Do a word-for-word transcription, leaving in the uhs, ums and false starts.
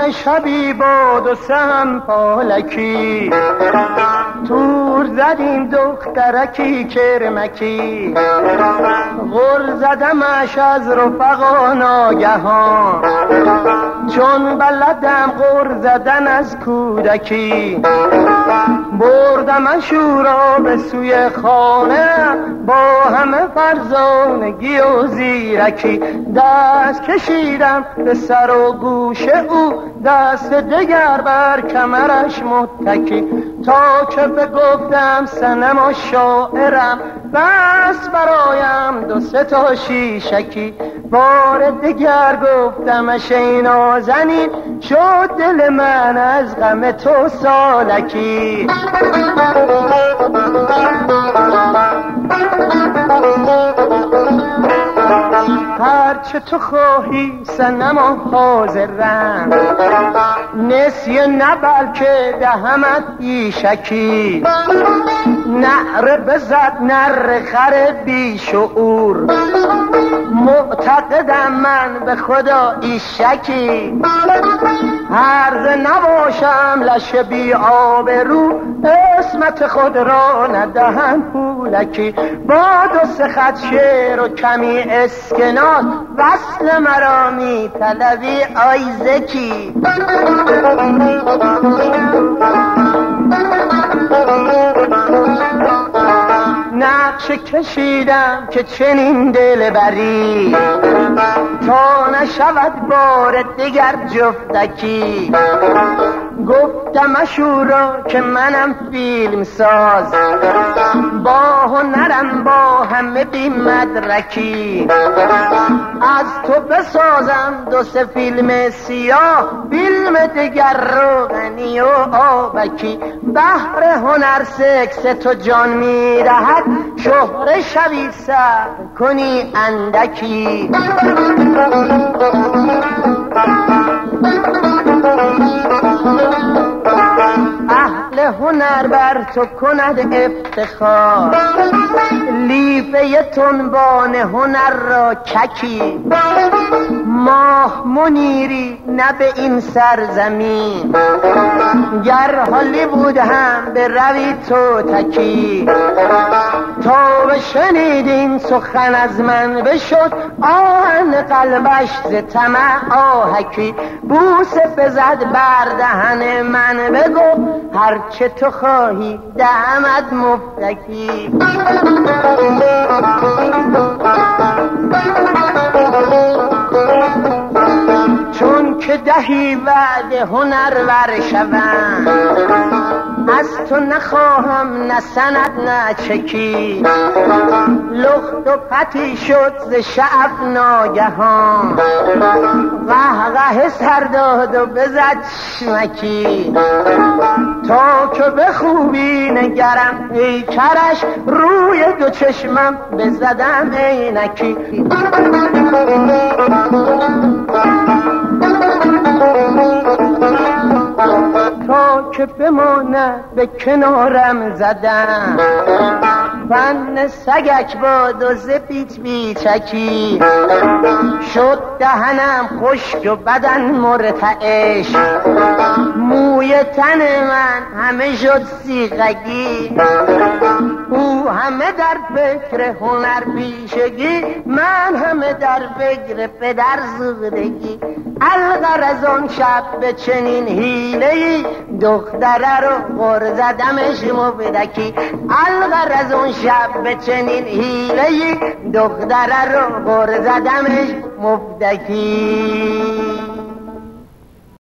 شبی باد و سهم پالکی، تور زدیم دخترکی کرمکی، غر زدمش از رفقا ناگهان، چون بلدم غر زدن از کودکی، بردمش او را به سوی خانه با همه فرزانگی و زیرکی، دست کشیدم به سر و گوش او، دست دگر بر کمرش متکی، تا که بگفتم صنم و شاعرم بس برایم دو سه تا شیشکی، بار دگر گفتمش ای نازنین شد دل من از غم تو سالکی. هرچه تو خواهی صنما حاضرم، نسیه نه بلکه دهمت ایشکی، نعره بزد نر خر بی شعور، معتقدم من به خدا ایشکی، هرزه نباشم لشه بی آبرو، اسمت خود را ندهم پولکی، با دو سه خط شعر و کمی اسکناس، وصل مرا می طلبی آیزکی. نقش کشیدم که چنین دل بری، تا نشود بار دیگر جفتکی، گفتمش او را که منم فیلم ساز، با هنرم با همه بی مدرکی، از تو بسازم دو سه فیلم سیاه، فیلم دیگر روغنی و آبکی، بحر هنر سکس تو جان میرهد، شهره شوی سر کنی اندکی. اهل هنر بر تو کند افتخار، لیفه تنبان هنر را چکی، ماه منیری نه به این سرزمین، گر هالیوود هم به روی تو تکی، تا بشنیدین سخن از من بشد، آهن قلبش ز طمع آهکی، بوسه بزد بر دهن من بگو هرچه تو خواهی دهمت مفتکی. چون که دهی وعده هنر ور شوم، از تو نخواهم نه سند نه چکی، لخت و پتی شد ز شعف ناگهان، قهقه سر داد و بزد چشمکی، تا که به خوبی نگرم ای کرش، روی دو چشمم بزدم عینکی. تا که بماند به کنارم زدم، فن سگک با دوز بیچ بیچکی، شد دهنم خشک و بدن مرتعش، موی تن من همه شد سیغگی، او همه در فکر هنر پیشگی، من همه در فکر پدر زودگی، الغرض آن شب به چنین حیله‌ای، دختره رو غر زدمش مبدکی، الغرض آن شب به چنین حیله‌ای، دختره رو غر زدمش مبدکی.